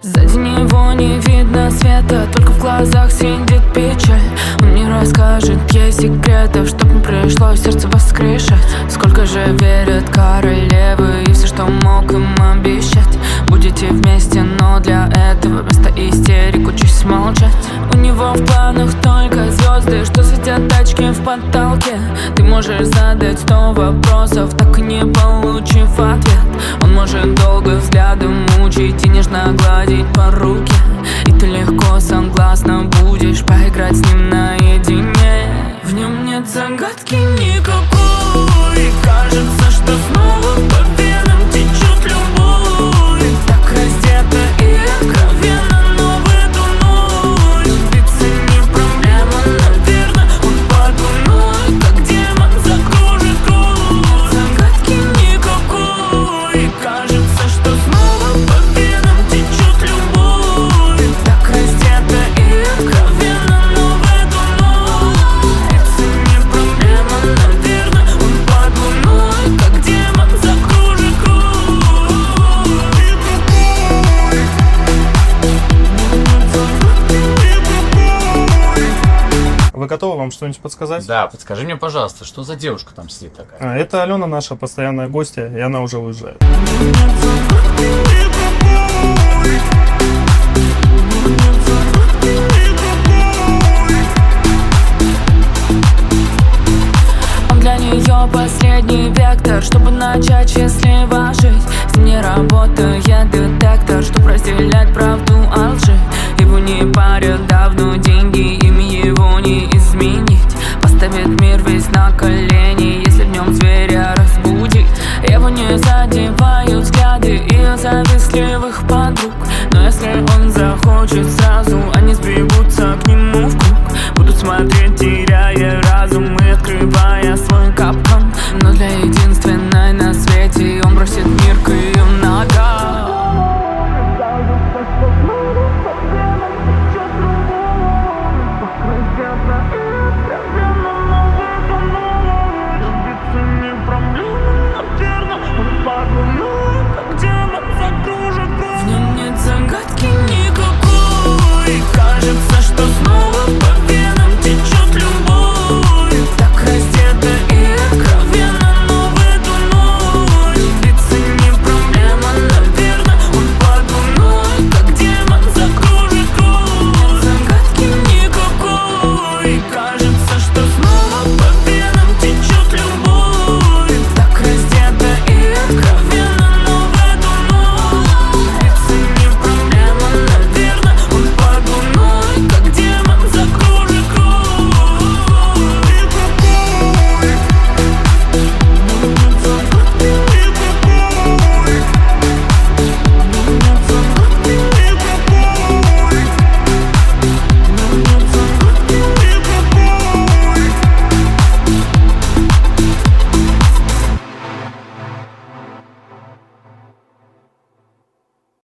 Сзади него не видно света, только в глазах сидит печаль. Он не расскажет ей секретов, чтоб не пришлось сердце воскрешать. Сколько же верят королевы и все, что мог им обещать. Будете вместе, но для этого вместо истерик учусь смолчать. У него в планах только звезды, что светят тачки в потолке. Ты можешь задать 100 вопросов, так и не получив ответ. Он может долго взглядом мучить и нежно гладить по руке. И ты легко согласна будешь поиграть с ним наедине. В нем нет загадки никакой, кажется, что снова по венам течет любовь. Так раздета и откровенно, но в эту ночь биться не проблема, наверное. Он подумает, как демон закружит круг. Загадки никакой, кажется, что снова по венам течет любовь. Так раздета и откровенно, но в эту ночь биться не проблема, наверное. Он подумает, как демон закружит круг. Вы готовы, вам что-нибудь подсказать? Да, подскажи мне, пожалуйста, что за девушка там сидит такая? Это Алена, наша постоянная гостья, и она уже уезжает. Он для нее последний вектор, чтобы начать счастливо жить. С ним не работает детектор, чтобы разделять правду от лжи. Его не парят давно деньги, ими его не изменить. Поставит мир весь на колени, если в нем зверя разбудить. Его не задевает